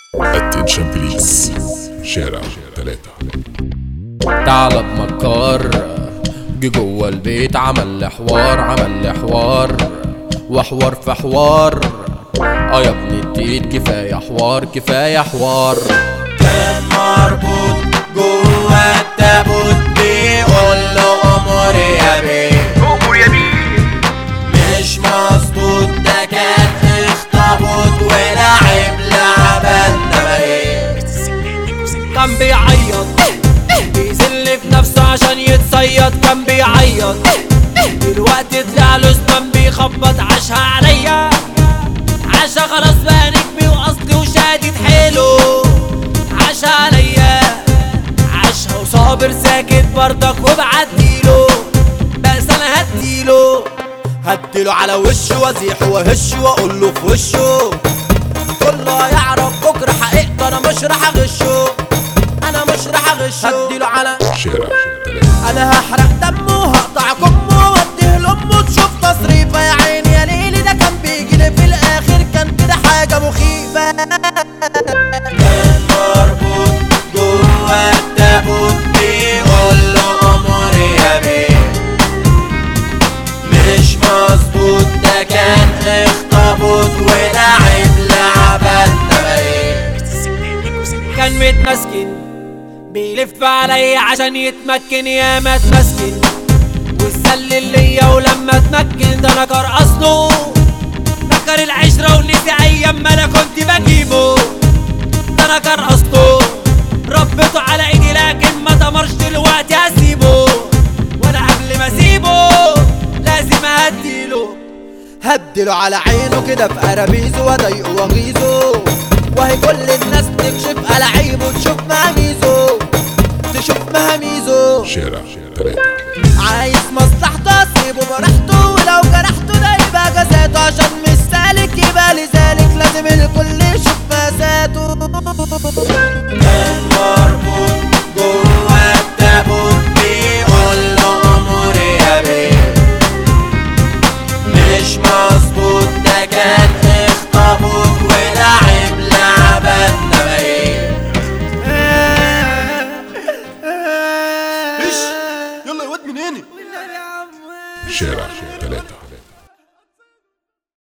اتنشن بليز شارع 3. تعال بمكار جه جوه البيت عمل لي حوار وحوار في حوار. يا ابني التيت كفايه حوار. كان مربوط جوه التابوت بيقول له امور يا بيه مش مظبوط، ده كان اخطبوط ولعب لعبة نباهي. كان بيعيط بيذل في نفسه عشان يتصيد، كان بيعيط دلوقتي طلع له زمان بيخبط عاشها عليا، عاشها خلاص بقى نجمي واصلي وشادد حيله، عاشها عليا عاشها وصابر ساكت برضك وبعديله، بس انا هديله على وشه وازيحه وهشه واقول له في وشه كله هيعرف بكره حقيقته، انا مش راح اغشه، هديله على شارع 3. انا هحرق دمه هقطع كمه واديه لامه تشوف تصريفه. يا عيني يا ليلي ده كان بيجيلي في الاخر كان كده حاجه مخيفه. كان مربوط جوه التابوت بيقول له امور يا بيه مش مظبوط، ده كان اخطبوط ولعب لعبة نباهي. كان متمسكن بيلف عليا عشان يتمكن، يا ما اتمسكن واتسلل ليا ولما اتمكن ده نكر اصله، نكر العشرة ونسي ايام ما انا كنت بجيبه، ده نكر اصله ربيته على ايدي لكن ما تمرش دلوقتي هسيبه، وانا قبل ما اسيبه لازم هديله على عينه كده في قرابيزه واضايقه واغيظه، وهي كل الناس تكشف ألاعيبه تشوف مهاميزه شارع 3.